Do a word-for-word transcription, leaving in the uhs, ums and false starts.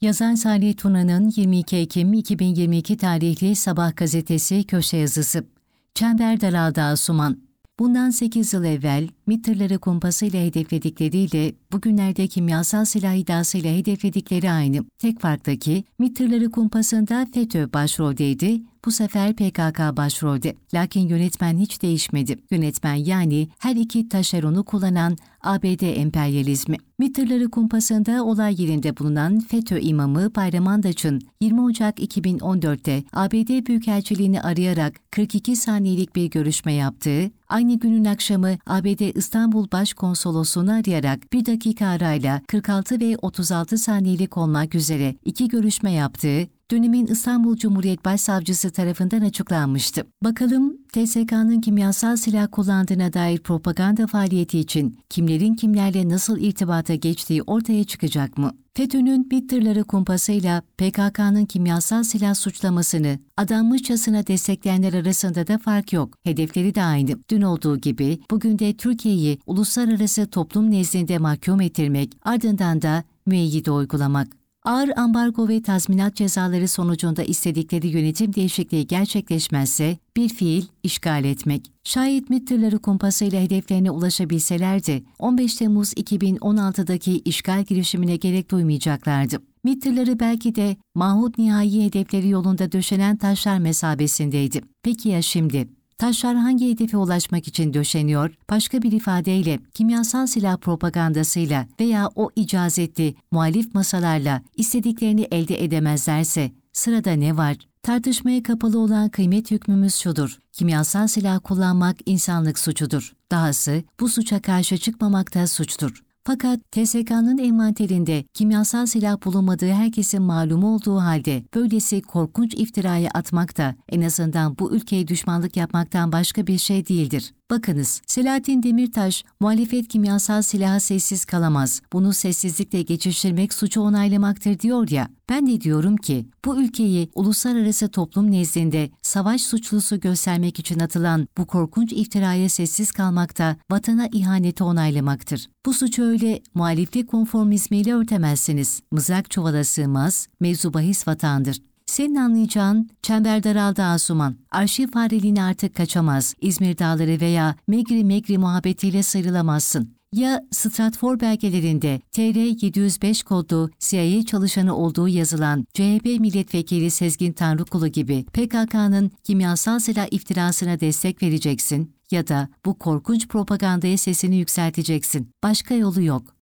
Yazar Salih Tuna'nın yirmi iki Ekim iki bin yirmi iki tarihli Sabah gazetesi köşe yazısı. Çember daraldı Asuman. Bundan sekiz yıl evvel MİT tırları kumpasıyla hedefledikleriyle bugünlerde kimyasal silah iddiasıyla hedefledikleri aynı. Tek farktaki MİT tırları kumpasında FETÖ başroldeydi, bu sefer P K K başrolde. Lakin yönetmen hiç değişmedi. Yönetmen yani her iki taşeronu kullanan A B D emperyalizmi. MİT tırları kumpasında olay yerinde bulunan FETÖ imamı Bayram Andaç'ın yirmi Ocak iki bin on dörtte A B D Büyükelçiliğini arayarak kırk iki saniyelik bir görüşme yaptığı, aynı günün akşamı A B D İstanbul Başkonsolosluğunu arayarak bir dakika arayla kırk altı ve otuz altı saniyelik olmak üzere iki görüşme yaptığı, dönemin İstanbul Cumhuriyet Başsavcısı tarafından açıklanmıştı. Bakalım T S K'nın kimyasal silah kullandığına dair propaganda faaliyeti için kimlerin kimlerle nasıl irtibata geçtiği ortaya çıkacak mı? FETÖ'nün MİT tırları kumpasıyla P K K'nın kimyasal silah suçlamasını adanmışçasına destekleyenler arasında da fark yok. Hedefleri de aynı. Dün olduğu gibi bugün de Türkiye'yi uluslararası toplum nezdinde mahkum ettirmek, ardından da müeyyide uygulamak. Ağır ambargo ve tazminat cezaları sonucunda istedikleri yönetim değişikliği gerçekleşmezse bir fiil işgal etmek. Şayet MİT tırları kumpasıyla hedeflerine ulaşabilselerdi, on beş Temmuz iki bin on altıdaki işgal girişimine gerek duymayacaklardı. MİT tırları belki de mahut nihai hedefleri yolunda döşenen taşlar mesabesindeydi. Peki ya şimdi? Taşlar hangi hedefe ulaşmak için döşeniyor? Başka bir ifadeyle kimyasal silah propagandasıyla veya o icazetli muhalif masalarla istediklerini elde edemezlerse sırada ne var? Tartışmaya kapalı olan kıymet hükmümüz şudur: kimyasal silah kullanmak insanlık suçudur. Dahası bu suça karşı çıkmamak da suçtur. Fakat T S K'nın envanterinde kimyasal silah bulunmadığı herkesin malumu olduğu halde böylesi korkunç iftirayı atmak da en azından bu ülkeye düşmanlık yapmaktan başka bir şey değildir. Bakınız, Selahattin Demirtaş, muhalefet kimyasal silaha sessiz kalamaz, bunu sessizlikle geçiştirmek suçu onaylamaktır diyor ya, ben de diyorum ki bu ülkeyi uluslararası toplum nezdinde savaş suçlusu göstermek için atılan bu korkunç iftiraya sessiz kalmak da vatana ihaneti onaylamaktır. Bu suçu öyle muhaliflik konformizmiyle örtemezsiniz. Mızrak çuvala sığmaz, mevzu bahis vatandır. Senin anlayacağın çember daraldı Asuman. Arşiv fareliğine artık kaçamaz. İzmir Dağları veya Megri Megri muhabbetiyle sıyrılamazsın. Ya Stratfor belgelerinde T R yedi yüz beş kodlu C I A çalışanı olduğu yazılan C H P milletvekili Sezgin Tanrıkulu gibi P K K'nın kimyasal silah iftirasına destek vereceksin ya da bu korkunç propagandaya sesini yükselteceksin. Başka yolu yok.